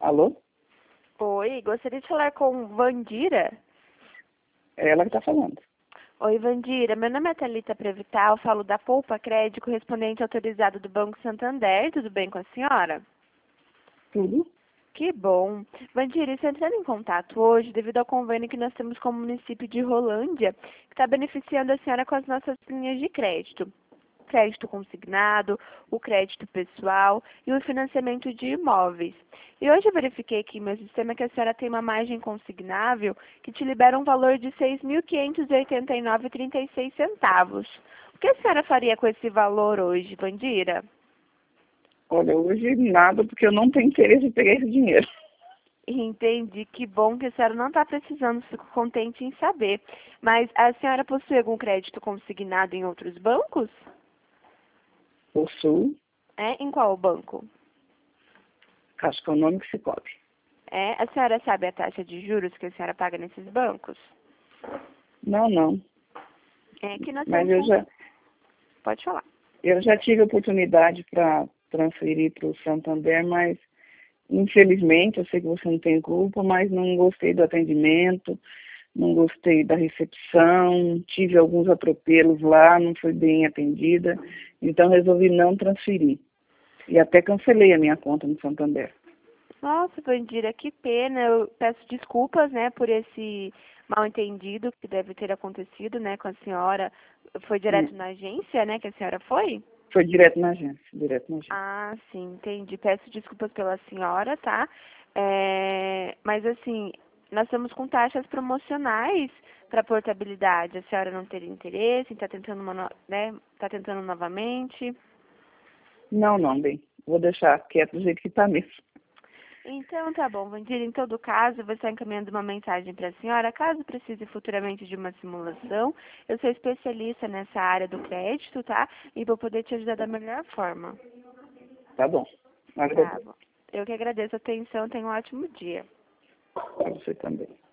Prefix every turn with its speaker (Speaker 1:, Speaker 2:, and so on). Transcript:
Speaker 1: Alô?
Speaker 2: Oi, gostaria de falar com Vandira.
Speaker 1: É ela que está falando.
Speaker 2: Oi, Vandira. Meu nome é Thalita Prevital, falo da Poupa Crédito, correspondente autorizado do Banco Santander. Tudo bem com a senhora?
Speaker 1: Tudo?
Speaker 2: Que bom. Vandira, estou entrando em contato hoje devido ao convênio que nós temos com o município de Rolândia, que está beneficiando a senhora com as nossas linhas de crédito. Crédito consignado, o crédito pessoal e o financiamento de imóveis. E hoje eu verifiquei aqui em meu sistema que a senhora tem uma margem consignável que te libera um valor de R$ 6.589,36. O que a senhora faria com esse valor hoje, Vandira?
Speaker 1: Olha, hoje nada, porque eu não tenho interesse em pegar esse dinheiro.
Speaker 2: Entendi, que bom que a senhora não está precisando, fico contente em saber. Mas a senhora possui algum crédito consignado em outros bancos?
Speaker 1: Possuo,
Speaker 2: É? Em qual banco?
Speaker 1: acho que é o nome que se cobre.
Speaker 2: É? A senhora sabe a taxa de juros que a senhora paga nesses bancos?
Speaker 1: Não.
Speaker 2: É que nós
Speaker 1: Mas
Speaker 2: temos Pode falar.
Speaker 1: eu já tive oportunidade para transferir para o Santander, mas infelizmente, eu sei que você não tem culpa, mas não gostei do atendimento, não gostei da recepção, tive alguns atropelos lá, não fui bem atendida, então resolvi não transferir. E até cancelei a minha conta no Santander.
Speaker 2: Nossa, Vandira, que pena. Eu peço desculpas, né, por esse mal-entendido que deve ter acontecido, né, com a senhora. Foi direto na agência, né, que a senhora foi?
Speaker 1: Foi direto na agência, direto na agência.
Speaker 2: Ah, sim, entendi. Peço desculpas pela senhora, tá? Mas assim, nós estamos com taxas promocionais para portabilidade. A senhora não teria interesse, está tentando né? Tá tentando novamente.
Speaker 1: Não, bem, vou deixar quieto do jeito que está mesmo.
Speaker 2: Então, tá bom, Vandira. Em todo caso, eu vou estar encaminhando uma mensagem para a senhora. Caso precise futuramente de uma simulação, eu sou especialista nessa área do crédito, tá? E vou poder te ajudar da melhor forma.
Speaker 1: Tá bom.
Speaker 2: Tá
Speaker 1: Agradeço.
Speaker 2: bom. Eu que agradeço a atenção. Tenha um ótimo dia.
Speaker 1: Para você também.